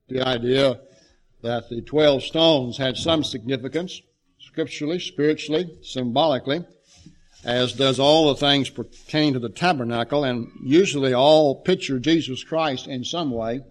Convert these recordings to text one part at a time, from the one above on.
the idea that the 12 stones had some significance, scripturally, spiritually, symbolically, as does all the things pertaining to the tabernacle, and usually all picture Jesus Christ in some way.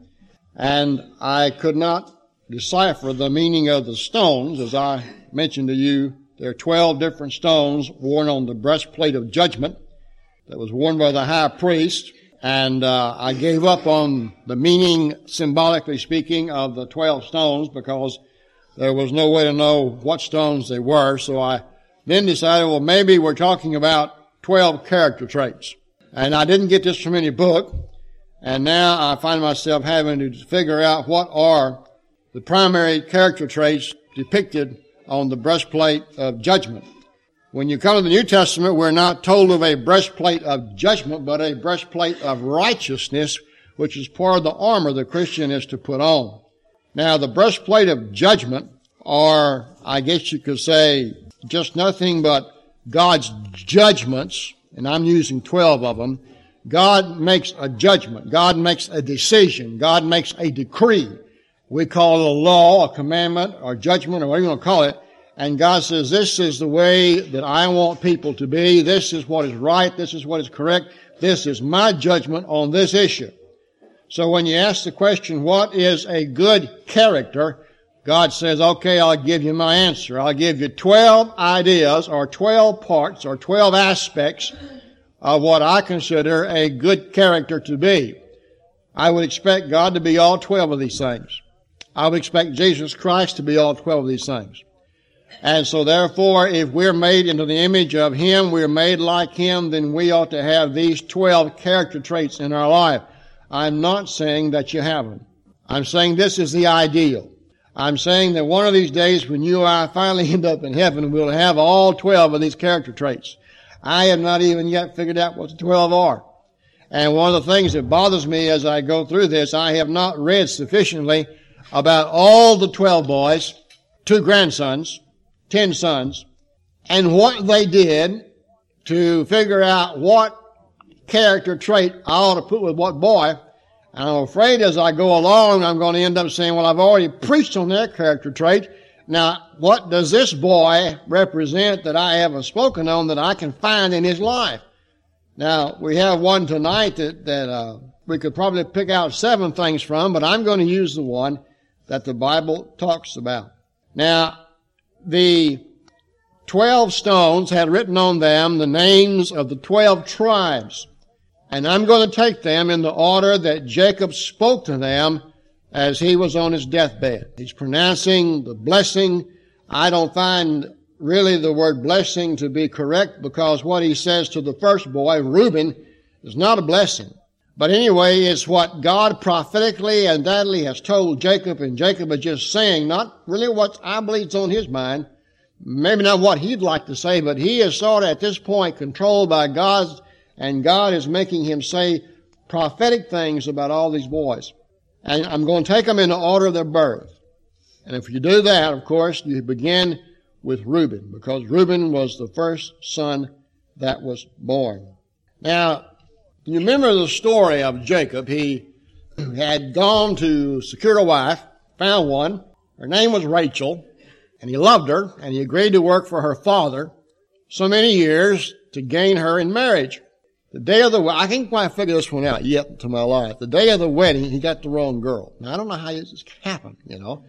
And I could not decipher the meaning of the stones. As I mentioned to you, there are 12 different stones worn on the breastplate of judgment that was worn by the high priest. And I gave up on the meaning, symbolically speaking, of the 12 stones because there was no way to know what stones they were. So I then decided, well, maybe we're talking about 12 character traits. And I didn't get this from any book. And now I find myself having to figure out what are the primary character traits depicted on the breastplate of judgment. When you come to the New Testament, we're not told of a breastplate of judgment, but a breastplate of righteousness, which is part of the armor the Christian is to put on. Now, the breastplate of judgment, or I guess you could say just nothing but God's judgments, and I'm using 12 of them. God makes a judgment. God makes a decision. God makes a decree. We call it a law, a commandment, or judgment, or whatever you want to call it. And God says, this is the way that I want people to be. This is what is right. This is what is correct. This is my judgment on this issue. So when you ask the question, what is a good character? God says, okay, I'll give you my answer. I'll give you 12 ideas or 12 parts or 12 aspects of what I consider a good character to be. I would expect God to be all 12 of these things. I would expect Jesus Christ to be all 12 of these things. And so therefore, if we're made into the image of Him, we're made like Him, then we ought to have these 12 character traits in our life. I'm not saying that you haven't. I'm saying this is the ideal. I'm saying that one of these days when you and I finally end up in heaven, we'll have all 12 of these character traits. I have not even yet figured out what the 12 are. And one of the things that bothers me as I go through this, I have not read sufficiently about all the 12 boys, 2 grandsons, 10 sons, and what they did to figure out what character trait I ought to put with what boy. And I'm afraid as I go along, I'm going to end up saying, well, I've already preached on that character trait. Now, what does this boy represent that I haven't spoken on that I can find in his life? Now, we have one tonight that we could probably pick out 7 things from, but I'm going to use the one that the Bible talks about. Now, the 12 stones had written on them the names of the 12 tribes. And I'm going to take them in the order that Jacob spoke to them as he was on his deathbed. He's pronouncing the blessing. I don't find really the word blessing to be correct because what he says to the first boy, Reuben, is not a blessing. But anyway, it's what God prophetically and undoubtedly has told Jacob, and Jacob is just saying, not really what I believe is on his mind, maybe not what he'd like to say, but he is sort of at this point controlled by God, and God is making him say prophetic things about all these boys. And I'm going to take them in the order of their birth. And if you do that, of course, you begin with Reuben, because Reuben was the first son that was born. Now, you remember the story of Jacob. He had gone to secure a wife, found one. Her name was Rachel, and he loved her, and he agreed to work for her father so many years to gain her in marriage. The day of the wedding, I can't quite figure this one out yet to my life. The day of the wedding, he got the wrong girl. Now, I don't know how this happened, you know.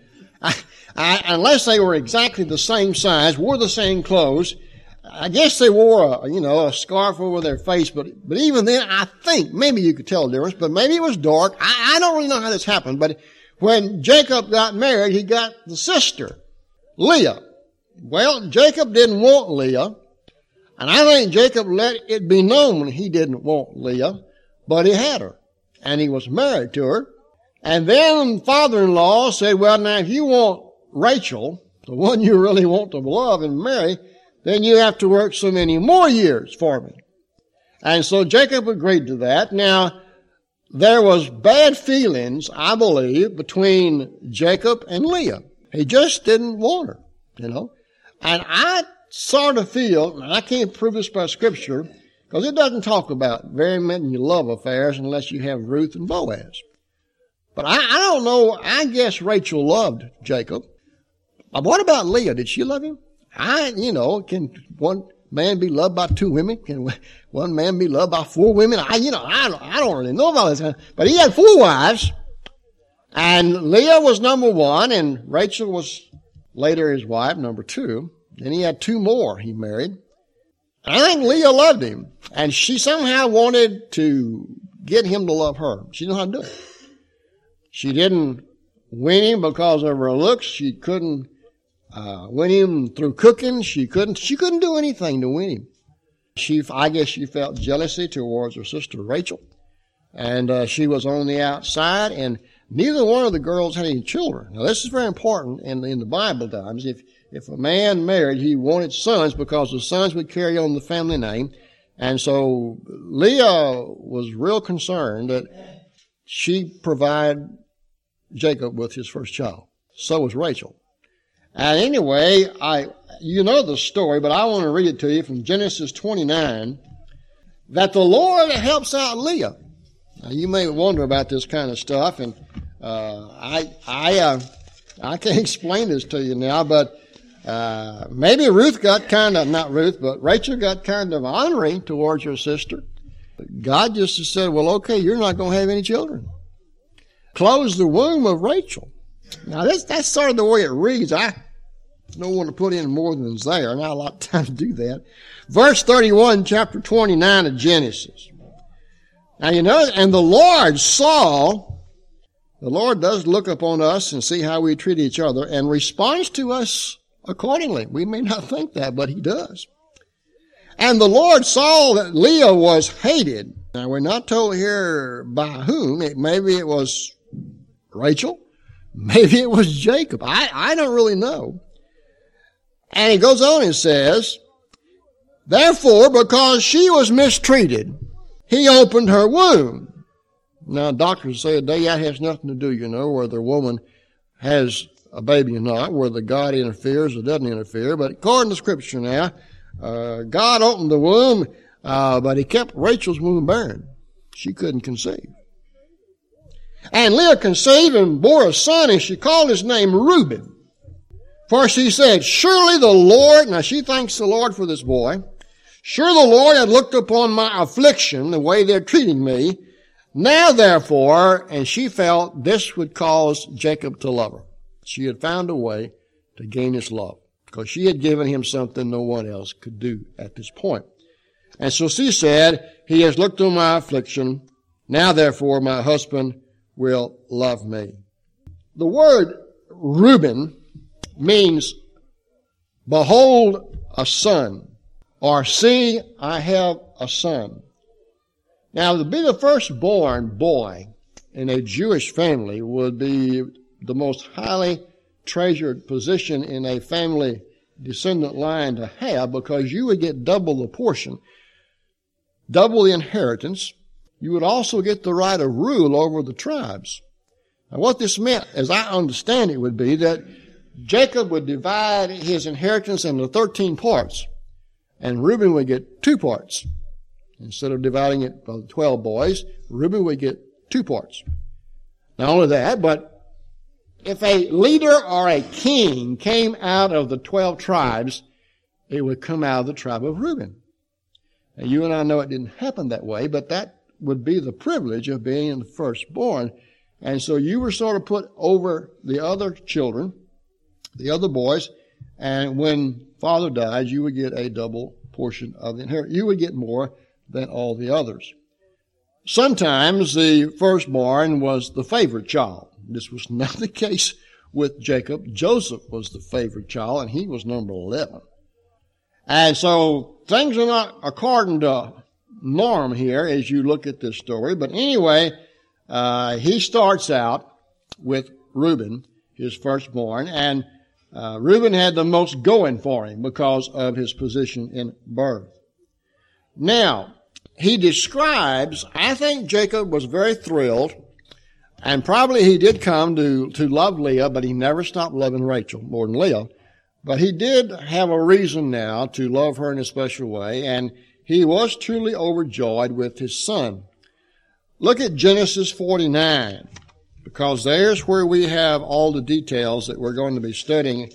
Unless they were exactly the same size, wore the same clothes, I guess they wore a scarf over their face, but even then, I think maybe you could tell the difference, but maybe it was dark. I don't really know how this happened, but when Jacob got married, he got the sister, Leah. Well, Jacob didn't want Leah, and I think Jacob let it be known he didn't want Leah, but he had her, and he was married to her. And then father-in-law said, well, now if you want Rachel, the one you really want to love and marry, then you have to work so many more years for me. And so Jacob agreed to that. Now, there was bad feelings, I believe, between Jacob and Leah. He just didn't want her, you know. And I sort of feel, and I can't prove this by Scripture, because it doesn't talk about very many love affairs unless you have Ruth and Boaz. But I don't know. I guess Rachel loved Jacob. What about Leah? Did she love him? Can one man be loved by two women? Can one man be loved by four women? I don't really know about this. But he had 4 wives. And Leah was number 1, and Rachel was later his wife, number 2. Then he had 2 more he married. I think Leah loved him, and she somehow wanted to get him to love her. She knew how to do it. She didn't win him because of her looks. She couldn't win him through cooking. She couldn't do anything to win him. I guess she felt jealousy towards her sister Rachel, and she was on the outside, and neither one of the girls had any children. Now, this is very important in the Bible times. If a man married, he wanted sons because the sons would carry on the family name. And so Leah was real concerned that she provide Jacob with his first child. So was Rachel. And anyway, you know the story, but I want to read it to you from Genesis 29, that the Lord helps out Leah. Now, you may wonder about this kind of stuff, and I can't explain this to you now, but maybe Ruth got not Ruth, but Rachel got kind of honoring towards her sister. God just said, well, okay, you're not going to have any children. Close the womb of Rachel. Now, that's sort of the way it reads. I don't want to put in more than is there. Not a lot of time to do that. Verse 31, chapter 29 of Genesis. Now, and the Lord does look upon us and see how we treat each other and responds to us accordingly. We may not think that, but he does. And the Lord saw that Leah was hated. Now, we're not told here by whom. Maybe it was Rachel. Maybe it was Jacob. I don't really know. And he goes on and says, therefore, because she was mistreated, he opened her womb. Now, doctors say today that has nothing to do, whether a woman has a baby or not, whether God interferes or doesn't interfere. But according to Scripture now, God opened the womb, but he kept Rachel's womb barren. She couldn't conceive. And Leah conceived and bore a son, and she called his name Reuben. For she said, surely the Lord, now she thanks the Lord for this boy, sure the Lord had looked upon my affliction, the way they're treating me. Now therefore, and she felt this would cause Jacob to love her. She had found a way to gain his love, because she had given him something no one else could do at this point. And so she said, he has looked on my affliction. Now therefore, my husband will love me. The word Reuben means, behold a son, or see, I have a son. Now, to be the firstborn boy in a Jewish family would be the most highly treasured position in a family descendant line to have, because you would get double the portion, double the inheritance. You would also get the right of rule over the tribes. Now, what this meant, as I understand it, would be that Jacob would divide his inheritance into 13 parts, and Reuben would get 2 parts. Instead of dividing it by 12 boys, Reuben would get 2 parts. Not only that, but if a leader or a king came out of the 12 tribes, it would come out of the tribe of Reuben. Now, you and I know it didn't happen that way, but that would be the privilege of being the firstborn. And so you were sort of put over the other children, the other boys, and when father died, you would get a double portion of the inheritance. You would get more than all the others. Sometimes the firstborn was the favorite child. This was not the case with Jacob. Joseph was the favorite child, and he was number 11. And so things are not according to norm here as you look at this story. But anyway, he starts out with Reuben, his firstborn, and Reuben had the most going for him because of his position in birth. Now, he describes, I think Jacob was very thrilled, and probably he did come to love Leah, but he never stopped loving Rachel more than Leah. But he did have a reason now to love her in a special way, and he was truly overjoyed with his son. Look at Genesis 49. because there's where we have all the details that we're going to be studying.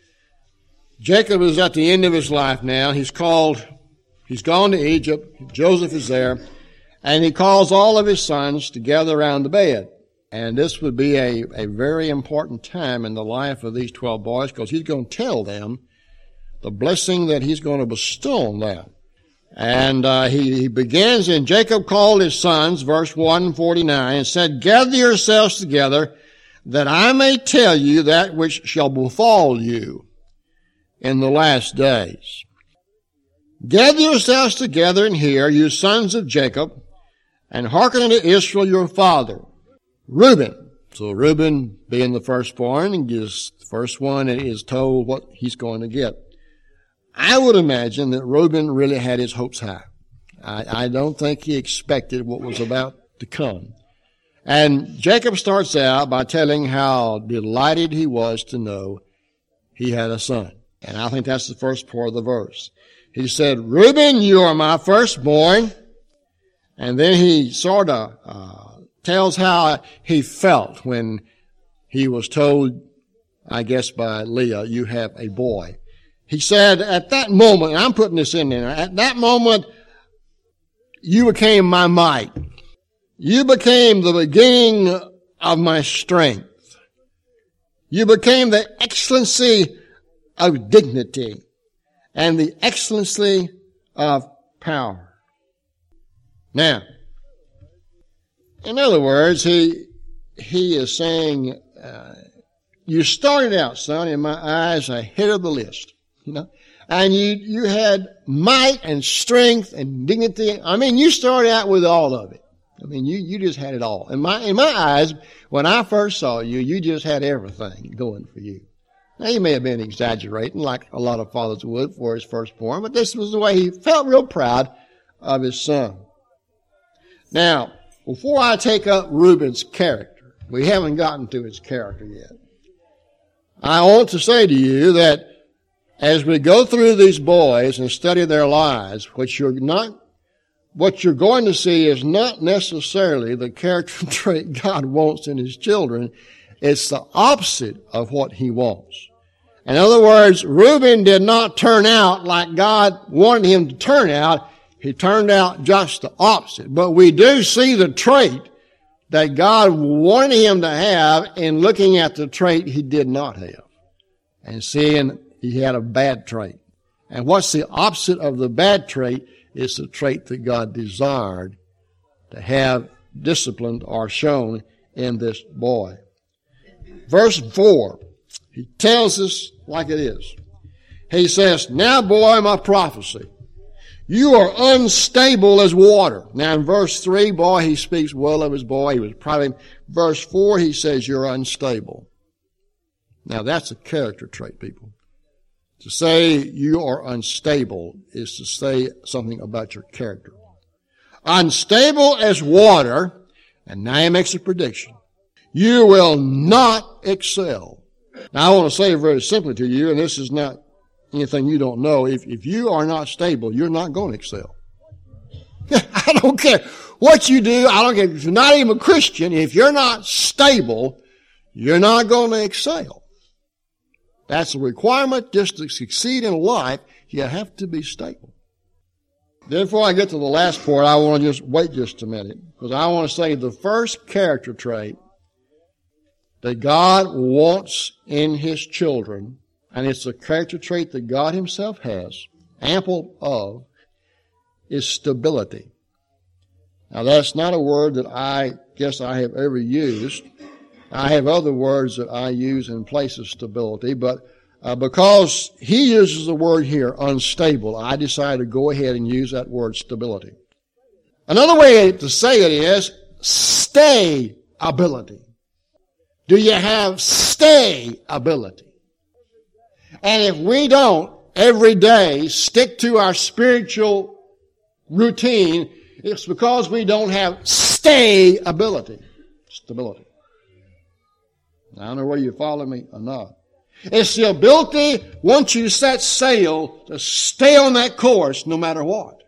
Jacob is at the end of his life now. He's gone to Egypt. Joseph is there. And he calls all of his sons to gather around the bed. And this would be a very important time in the life of these 12 boys, because he's going to tell them the blessing that he's going to bestow on them. And he begins, and Jacob called his sons, verse 149, and said, "Gather yourselves together, that I may tell you that which shall befall you in the last days. Gather yourselves together and hear, you sons of Jacob, and hearken unto Israel your father, Reuben." So Reuben, being the firstborn, and is the first one that is told what he's going to get. I would imagine that Reuben really had his hopes high. I don't think he expected what was about to come. And Jacob starts out by telling how delighted he was to know he had a son. And I think that's the first part of the verse. He said, "Reuben, you are my firstborn." And then he sort of tells how he felt when he was told, I guess by Leah, "You have a boy." He said, at that moment, and I'm putting this in there, at that moment, you became my might. You became the beginning of my strength. You became the excellency of dignity and the excellency of power. Now, in other words, he is saying, you started out, son, in my eyes, ahead of the list. And you had might and strength and dignity. I mean, you started out with all of it. I mean, you just had it all. In my eyes, when I first saw you, you just had everything going for you. Now, he may have been exaggerating, like a lot of fathers would for his firstborn, but this was the way he felt real proud of his son. Now, before I take up Reuben's character, we haven't gotten to his character yet. I want to say to you that as we go through these boys and study their lives, what you're going to see is not necessarily the character trait God wants in his children. It's the opposite of what he wants. In other words, Reuben did not turn out like God wanted him to turn out. He turned out just the opposite. But we do see the trait that God wanted him to have in looking at the trait he did not have and seeing he had a bad trait. And what's the opposite of the bad trait? It's the trait that God desired to have disciplined or shown in this boy. Verse 4, he tells us like it is. He says, "Now, boy, my prophecy. You are unstable as water." Now, in verse 3, boy, he speaks well of his boy. He was proud of him. Verse 4, he says, "You're unstable." Now, that's a character trait, people. To say you are unstable is to say something about your character. Unstable as water, and now he makes a prediction. You will not excel. Now I want to say very simply to you, and this is not anything you don't know, if you are not stable, you're not going to excel. I don't care what you do, I don't care if you're not even a Christian, if you're not stable, you're not going to excel. That's a requirement just to succeed in life. You have to be stable. Then before I get to the last part, I want to just wait just a minute, because I want to say the first character trait that God wants in his children, and it's a character trait that God himself has, ample of, is stability. Now that's not a word that I guess I have ever used. I have other words that I use in place of stability, but because he uses the word here, unstable, I decided to go ahead and use that word stability. Another way to say it is stay-ability. Do you have stay-ability? And if we don't every day stick to our spiritual routine, it's because we don't have stay-ability. Stability. I don't know whether you follow me or not. It's the ability, once you set sail, to stay on that course no matter what.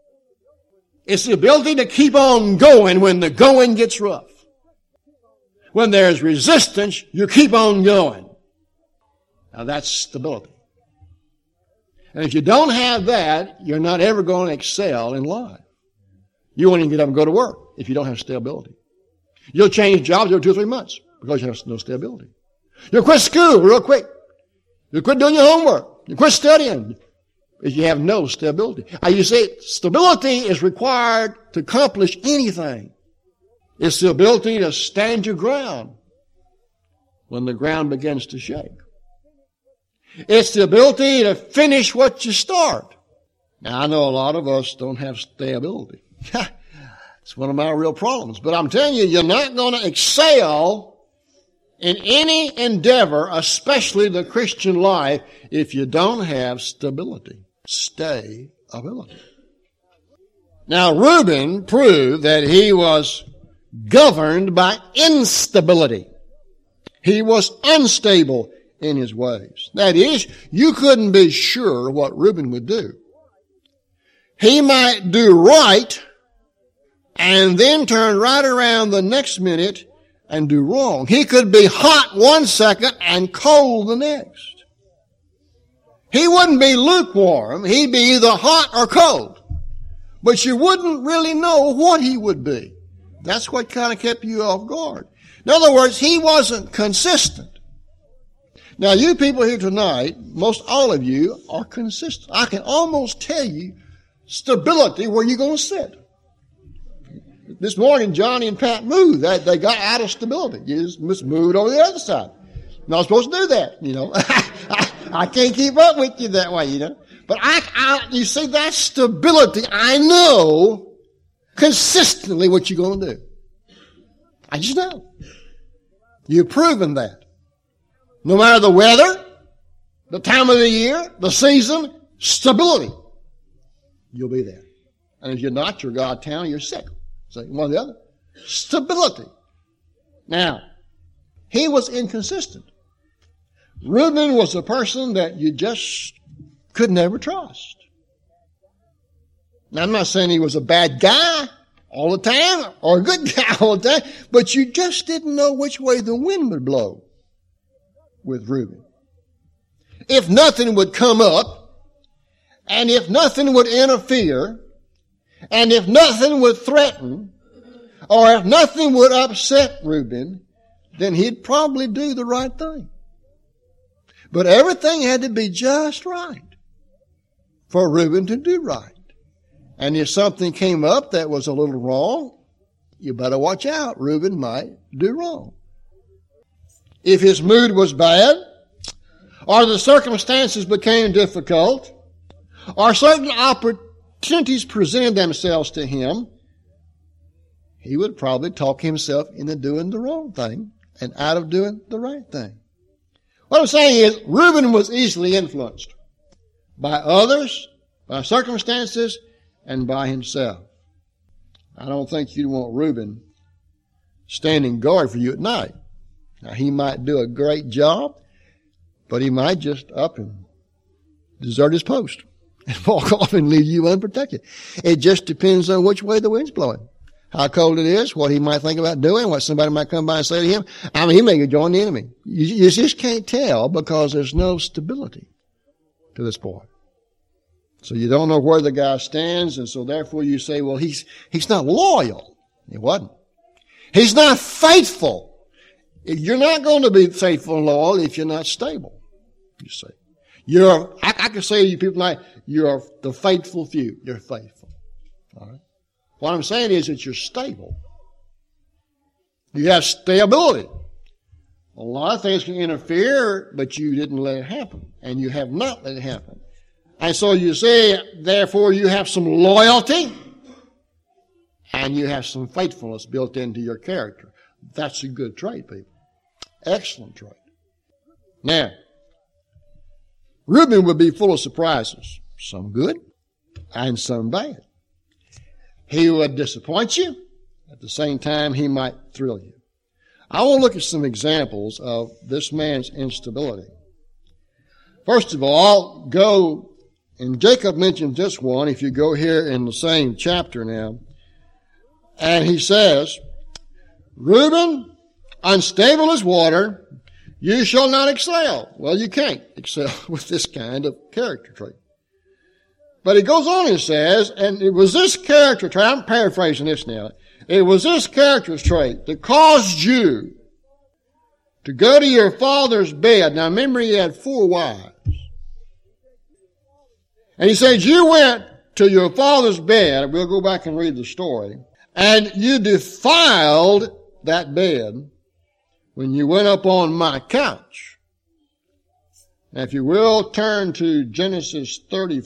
It's the ability to keep on going when the going gets rough. When there's resistance, you keep on going. Now that's stability. And if you don't have that, you're not ever going to excel in life. You won't even get up and go to work if you don't have stability. You'll change jobs every 2 or 3 months because you have no stability. You'll quit school real quick. You'll quit doing your homework. You quit studying if you have no stability. You see, stability is required to accomplish anything. It's the ability to stand your ground when the ground begins to shake. It's the ability to finish what you start. Now, I know a lot of us don't have stability. It's one of my real problems. But I'm telling you, you're not going to excel in any endeavor, especially the Christian life, if you don't have stability. Stability. Now, Reuben proved that he was governed by instability. He was unstable in his ways. That is, you couldn't be sure what Reuben would do. He might do right and then turn right around the next minute and do wrong. He could be hot 1 second and cold the next. He wouldn't be lukewarm. He'd be either hot or cold. But you wouldn't really know what he would be. That's what kind of kept you off guard. In other words, he wasn't consistent. Now, you people here tonight, most all of you are consistent. I can almost tell you stability where you're going to sit. This morning, Johnny and Pat moved. They got out of stability. You just moved over the other side. Not supposed to do that, you know. I can't keep up with you that way, you know. But you see, that stability, I know consistently what you're going to do. I just know. You've proven that. No matter the weather, the time of the year, the season, stability. You'll be there. And if you're not, you're God town, you're sick. So one or the other. Stability. Now, he was inconsistent. Reuben was a person that you just could never trust. Now, I'm not saying he was a bad guy all the time or a good guy all the time, but you just didn't know which way the wind would blow with Reuben. If nothing would come up, and if nothing would interfere, and if nothing would threaten, or if nothing would upset Reuben, then he'd probably do the right thing. But everything had to be just right for Reuben to do right. And if something came up that was a little wrong, you better watch out. Reuben might do wrong. If his mood was bad, or the circumstances became difficult, or certain opportunities presented themselves to him, he would probably talk himself into doing the wrong thing and out of doing the right thing. What I'm saying is, Reuben was easily influenced by others, by circumstances, and by himself. I don't think you'd want Reuben standing guard for you at night. Now, he might do a great job, but he might just up and desert his post and walk off and leave you unprotected. It just depends on which way the wind's blowing, how cold it is, what he might think about doing, what somebody might come by and say to him. I mean, he may join the enemy. You just can't tell because there's no stability to this point. So you don't know where the guy stands, and so therefore you say, well, he's not loyal. He wasn't. He's not faithful. You're not going to be faithful and loyal if you're not stable, you see. I can say to you people tonight, you're the faithful few. You're faithful. All right. What I'm saying is that you're stable. You have stability. A lot of things can interfere, but you didn't let it happen. And you have not let it happen. And so you see, therefore you have some loyalty and you have some faithfulness built into your character. That's a good trait, people. Excellent trait. Now, Reuben would be full of surprises. Some good and some bad. He would disappoint you. At the same time, he might thrill you. I want to look at some examples of this man's instability. First of all, and Jacob mentioned this one, if you go here in the same chapter now, and he says, Reuben unstable as water, you shall not excel. Well, you can't excel with this kind of character trait. But it goes on and says, and it was this character trait, I'm paraphrasing this now, it was this character trait that caused you to go to your father's bed. Now remember, he had 4 wives. And he said, you went to your father's bed, we'll go back and read the story, and you defiled that bed when you went up on my couch. Now, if you will, turn to Genesis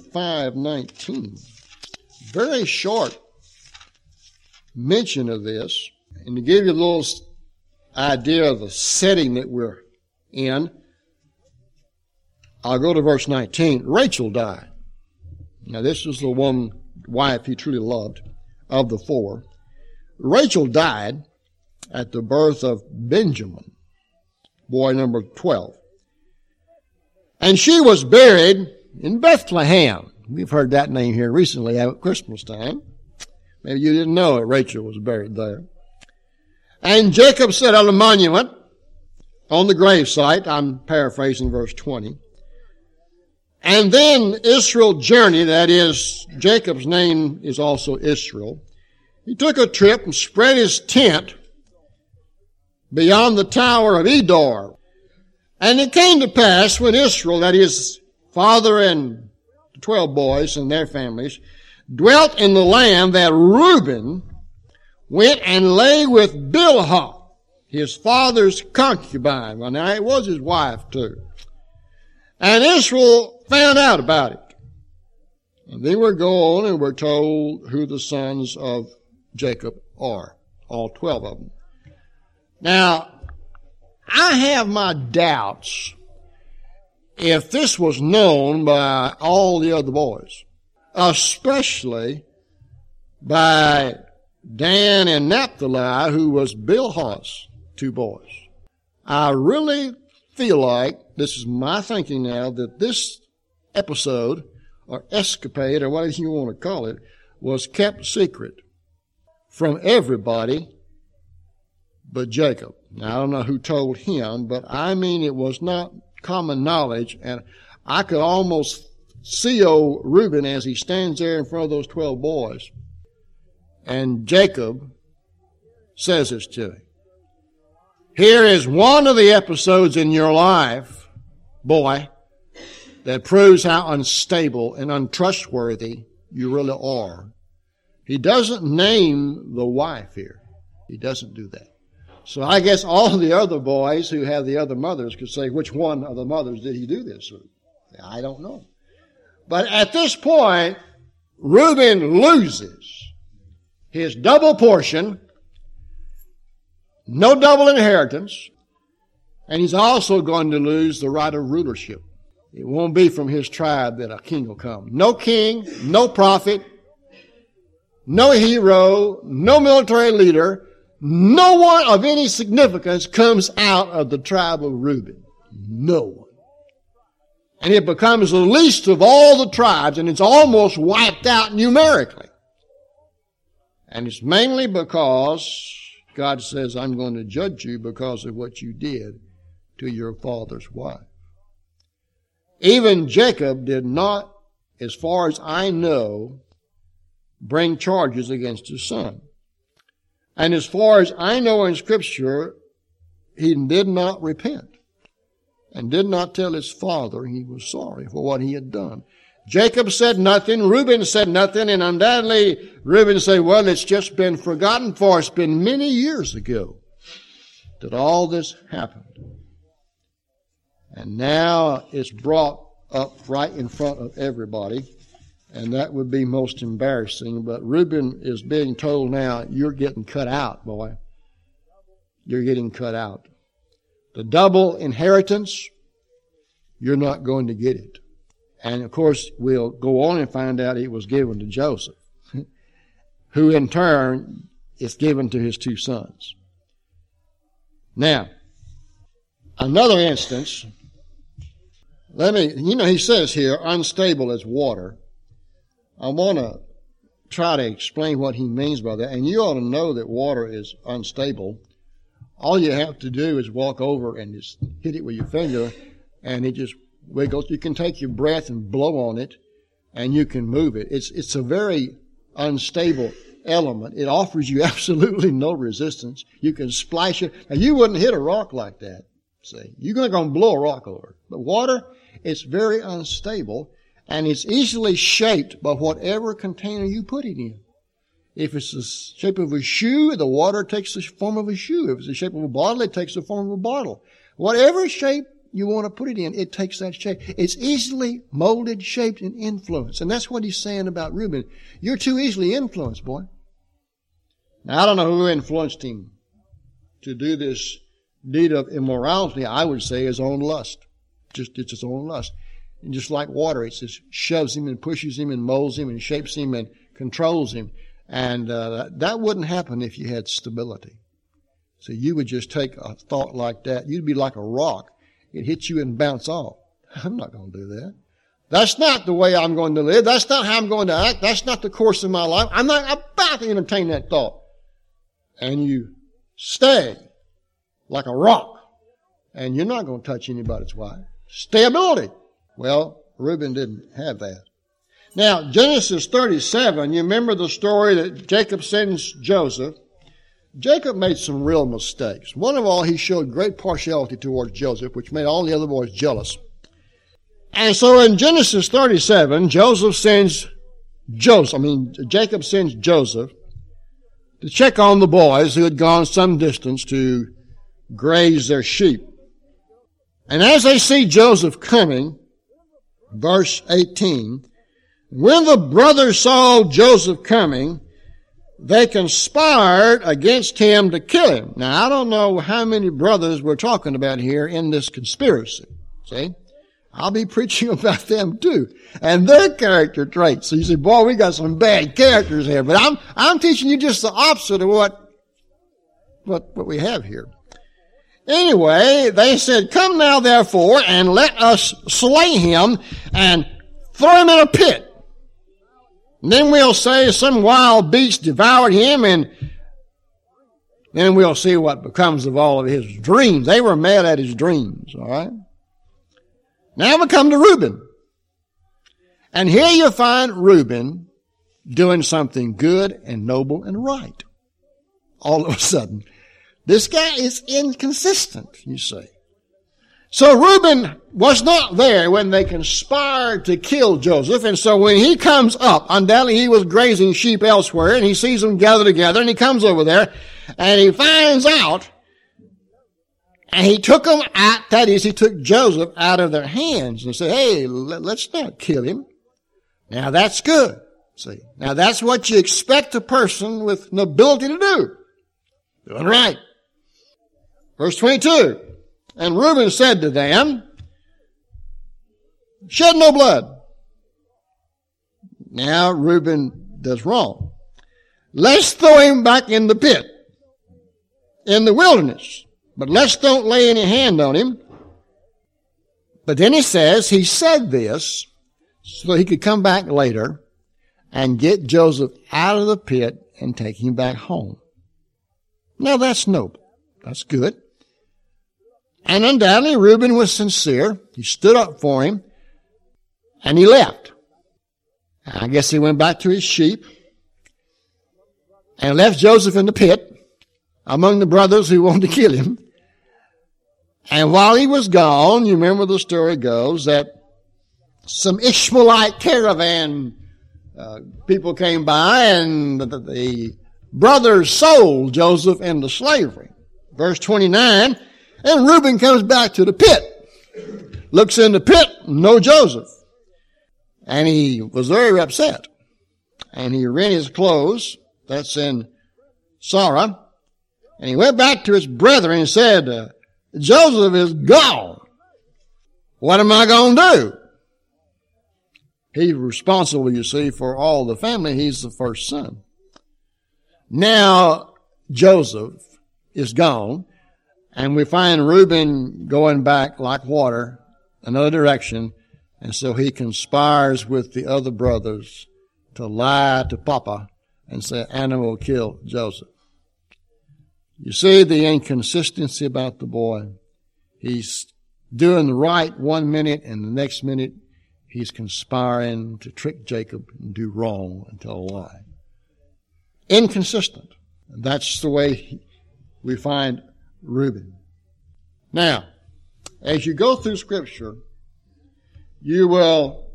35:19. Very short mention of this. And to give you a little idea of the setting that we're in, I'll go to verse 19. Rachel died. Now, this is the one wife he truly loved of the 4. Rachel died at the birth of Benjamin, boy number 12. And she was buried in Bethlehem. We've heard that name here recently at Christmas time. Maybe you didn't know it. Rachel was buried there. And Jacob set out a monument on the gravesite. I'm paraphrasing verse 20. And then Israel journeyed, that is, Jacob's name is also Israel. He took a trip and spread his tent beyond the tower of Edor. And it came to pass when Israel, that is, father and the 12 boys and their families, dwelt in the land, that Reuben went and lay with Bilhah, his father's concubine. Well, now it was his wife too. And Israel found out about it. And then we go on and we're told who the sons of Jacob are, all 12 of them. Now, I have my doubts if this was known by all the other boys, especially by Dan and Naphtali, who was Bilhah's 2 boys. I really feel like, this is my thinking now, that this episode, or escapade, or whatever you want to call it, was kept secret from everybody but Jacob. Now, I don't know who told him, but I mean it was not common knowledge, and I could almost see old Reuben as he stands there in front of those 12 boys, and Jacob says this to him. Here is one of the episodes in your life, boy, that proves how unstable and untrustworthy you really are. He doesn't name the wife here. He doesn't do that. So I guess all the other boys who have the other mothers could say, which one of the mothers did he do this with? I don't know. But at this point, Reuben loses his double portion, no double inheritance, and he's also going to lose the right of rulership. It won't be from his tribe that a king will come. No king, no prophet, no hero, no military leader, no one of any significance comes out of the tribe of Reuben. No one. And it becomes the least of all the tribes, and it's almost wiped out numerically. And it's mainly because God says, I'm going to judge you because of what you did to your father's wife. Even Jacob did not, as far as I know, bring charges against his son. And as far as I know in Scripture, he did not repent and did not tell his father he was sorry for what he had done. Jacob said nothing, Reuben said nothing, and undoubtedly Reuben said, well, it's just been forgotten, for it's been many years ago that all this happened. And now it's brought up right in front of everybody, and that would be most embarrassing. But Reuben is being told now, you're getting cut out, boy. You're getting cut out. The double inheritance, you're not going to get it. And of course, we'll go on and find out it was given to Joseph, who in turn is given to his 2 sons. Now, another instance, he says here, unstable as water. I want to try to explain what he means by that. And you ought to know that water is unstable All you have to do is walk over and just hit it with your finger, and it just wiggles. You can take your breath and blow on it, and you can move it. It's a very unstable element. It offers you absolutely no resistance. You can splash it. Now, you wouldn't hit a rock like that. See, you're not going to blow a rock over. But water, it's very unstable, and it's easily shaped by whatever container you put it in. If it's the shape of a shoe, the water takes the form of a shoe. If it's the shape of a bottle, it takes the form of a bottle. Whatever shape you want to put it in, it takes that shape. It's easily molded, shaped, and influenced. And that's what he's saying about Reuben. You're too easily influenced, boy. Now, I don't know who influenced him to do this deed of immorality. I would say his own lust. It's his own lust. And just like water, it just shoves him and pushes him and molds him and shapes him and controls him. And that wouldn't happen if you had stability. So you would just take a thought like that. You'd be like a rock. It hits you and bounce off. I'm not going to do that. That's not the way I'm going to live. That's not how I'm going to act. That's not the course of my life. I'm not about to entertain that thought. And you stay like a rock. And you're not going to touch anybody's wife. Stability. Well, Reuben didn't have that. Now, Genesis 37, you remember the story that Jacob sends Joseph. Jacob made some real mistakes. One of all, he showed great partiality towards Joseph, which made all the other boys jealous. And so in Genesis 37, Jacob sends Joseph to check on the boys who had gone some distance to graze their sheep. And as they see Joseph coming, verse 18, when the brothers saw Joseph coming, they conspired against him to kill him. Now, I don't know how many brothers we're talking about here in this conspiracy. See? I'll be preaching about them too. And their character traits. So you say, boy, we got some bad characters here. But I'm teaching you just the opposite of what we have here. Anyway, they said, come now therefore and let us slay him and throw him in a pit. And then we'll say some wild beast devoured him, and then we'll see what becomes of all of his dreams. They were mad at his dreams, all right? Now we come to Reuben. And here you find Reuben doing something good and noble and right. All of a sudden. This guy is inconsistent, you see. So Reuben was not there when they conspired to kill Joseph, and so when he comes up, undoubtedly he was grazing sheep elsewhere, and he sees them gather together, and he comes over there, and he finds out, and he took them out, that is, he took Joseph out of their hands, and said, hey, let's not kill him. Now that's good, see. Now that's what you expect a person with nobility to do. Doing right. Verse 22. And Reuben said to them, shed no blood. Now Reuben does wrong. Let's throw him back in the pit, in the wilderness. But let's don't lay any hand on him. But then he says he said this so he could come back later and get Joseph out of the pit and take him back home. Now that's noble. That's good. And undoubtedly, Reuben was sincere. He stood up for him, and he left. I guess he went back to his sheep and left Joseph in the pit among the brothers who wanted to kill him. And while he was gone, you remember the story goes that some Ishmaelite caravan people came by, and the brothers sold Joseph into slavery. Verse 29, and Reuben comes back to the pit, looks in the pit, no Joseph. And he was very upset. And he rent his clothes, that's in Sarah, and he went back to his brethren and said, Joseph is gone. What am I going to do? He's responsible, you see, for all the family. He's the first son. Now, Joseph is gone. And we find Reuben going back like water, another direction, and so he conspires with the other brothers to lie to Papa and say Anna will kill Joseph. You see the inconsistency about the boy. He's doing right 1 minute, and the next minute he's conspiring to trick Jacob and do wrong and tell a lie. Inconsistent. And that's the way we find Reuben. Now, as you go through Scripture, you will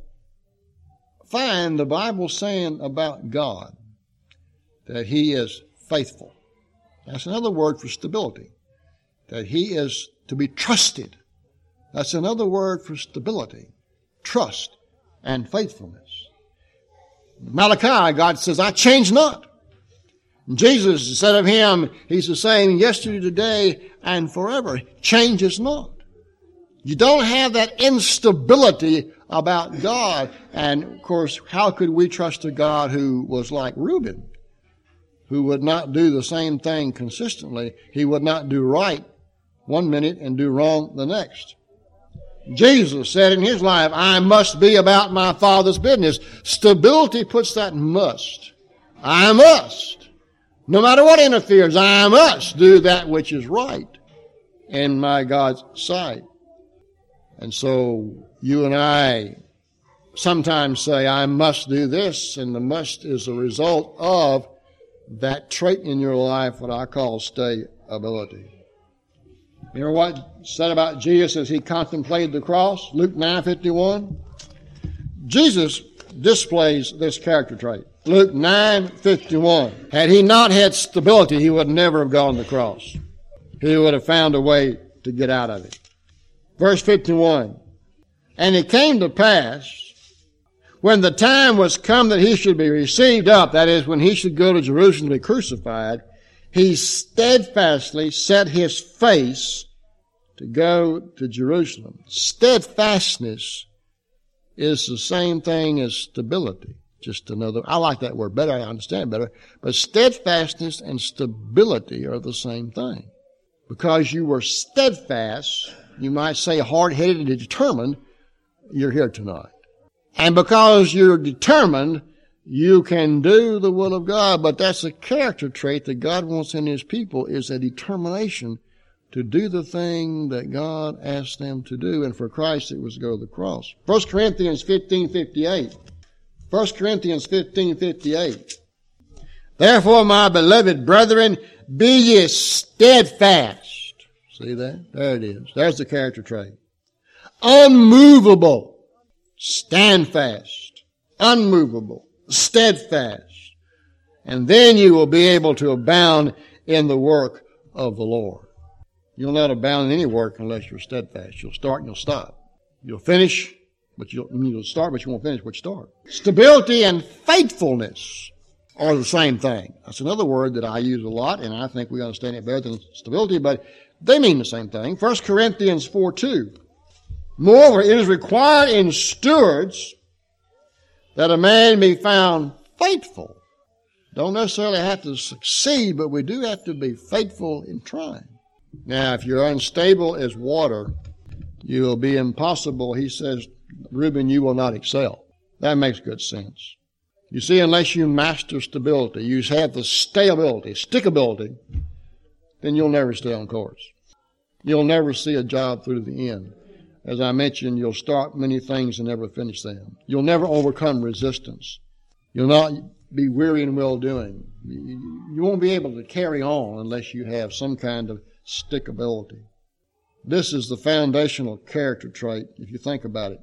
find the Bible saying about God that He is faithful. That's another word for stability. That He is to be trusted. That's another word for stability. Trust and faithfulness. Malachi, God says, I change not. Jesus said of Him, He's the same yesterday, today, and forever. Changes not. You don't have that instability about God. And, of course, how could we trust a God who was like Reuben, who would not do the same thing consistently? He would not do right 1 minute and do wrong the next. Jesus said in His life, I must be about my Father's business. Stability puts that must. I must. No matter what interferes, I must do that which is right in my God's sight. And so you and I sometimes say, I must do this, and the must is a result of that trait in your life, what I call stability. You know what said about Jesus as He contemplated the cross? Luke 9:51. Jesus displays this character trait. Luke 9:51. Had He not had stability, He would never have gone to the cross. He would have found a way to get out of it. Verse 51. And it came to pass, when the time was come that He should be received up, that is, when He should go to Jerusalem to be crucified, He steadfastly set His face to go to Jerusalem. Steadfastness is the same thing as stability. Just another, I like that word better, I understand it better. But steadfastness and stability are the same thing. Because you were steadfast, you might say hard-headed and determined, you're here tonight. And because you're determined, you can do the will of God. But that's a character trait that God wants in His people, is a determination to do the thing that God asked them to do. And for Christ, it was to go to the cross. 1 Corinthians 15:58. 1 Corinthians 15:58. Therefore, my beloved brethren, be ye steadfast. See that? There it is. There's the character trait. Unmovable. Stand fast. Unmovable. Steadfast. And then you will be able to abound in the work of the Lord. You'll not abound in any work unless you're steadfast. You'll start and you'll stop. You'll finish, but you'll start, but you won't finish what you start. Stability and faithfulness are the same thing. That's another word that I use a lot, and I think we understand it better than stability, but they mean the same thing. 1 Corinthians 4:2. Moreover, it is required in stewards that a man be found faithful. Don't necessarily have to succeed, but we do have to be faithful in trying. Now, if you're unstable as water, you will be impossible. He says, Reuben, you will not excel. That makes good sense. You see, unless you master stability, you have the stability, stickability, then you'll never stay on course. You'll never see a job through to the end. As I mentioned, you'll start many things and never finish them. You'll never overcome resistance. You'll not be weary in well-doing. You won't be able to carry on unless you have some kind of stickability. This is the foundational character trait, if you think about it.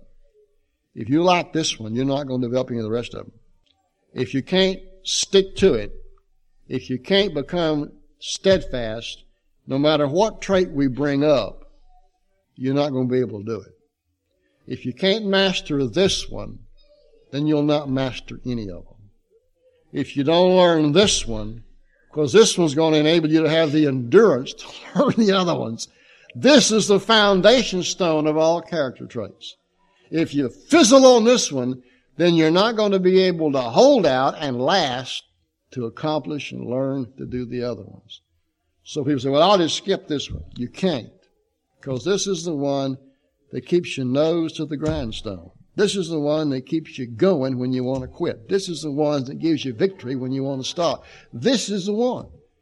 If you like this one, you're not going to develop any of the rest of them. If you can't stick to it, if you can't become steadfast, no matter what trait we bring up, you're not going to be able to do it. If you can't master this one, then you'll not master any of them. If you don't learn this one, because this one's going to enable you to have the endurance to learn the other ones. This is the foundation stone of all character traits. If you fizzle on this one, then you're not going to be able to hold out and last to accomplish and learn to do the other ones. So people say, well, I'll just skip this one. You can't. Because this is the one that keeps your nose to the grindstone. This is the one that keeps you going when you want to quit. This is the one that gives you victory when you want to stop. This is the one.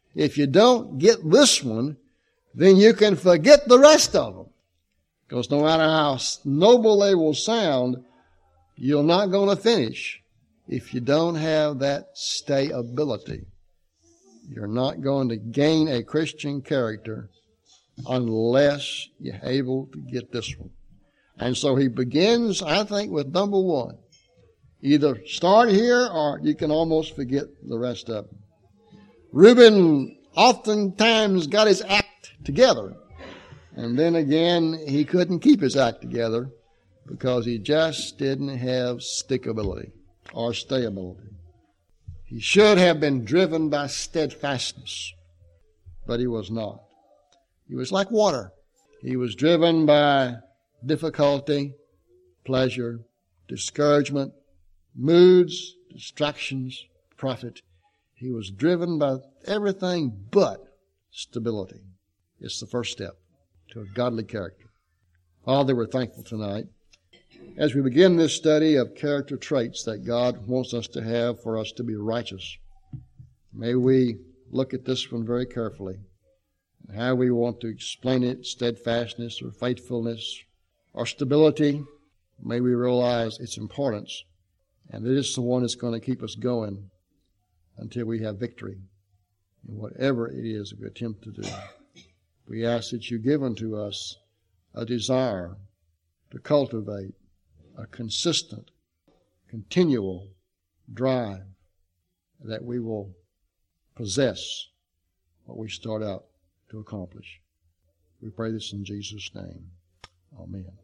If you don't get this one, then you can forget the rest of them. Because no matter how noble they will sound, you're not going to finish if you don't have that stayability. You're not going to gain a Christian character unless you're able to get this one. And so he begins, I think, with number one. Either start here or you can almost forget the rest of them. Reuben oftentimes got his act together. And then again, he couldn't keep his act together because he just didn't have stickability or stayability. He should have been driven by steadfastness, but he was not. He was like water. He was driven by difficulty, pleasure, discouragement, moods, distractions, profit. He was driven by everything but stability. It's the first step to a godly character. Father, we're thankful tonight. As we begin this study of character traits that God wants us to have for us to be righteous, may we look at this one very carefully. How we want to explain it, steadfastness or faithfulness or stability, may we realize its importance. And it is the one that's going to keep us going until we have victory in whatever it is we attempt to do. We ask that you give unto us a desire to cultivate a consistent, continual drive that we will possess what we start out to accomplish. We pray this in Jesus' name. Amen.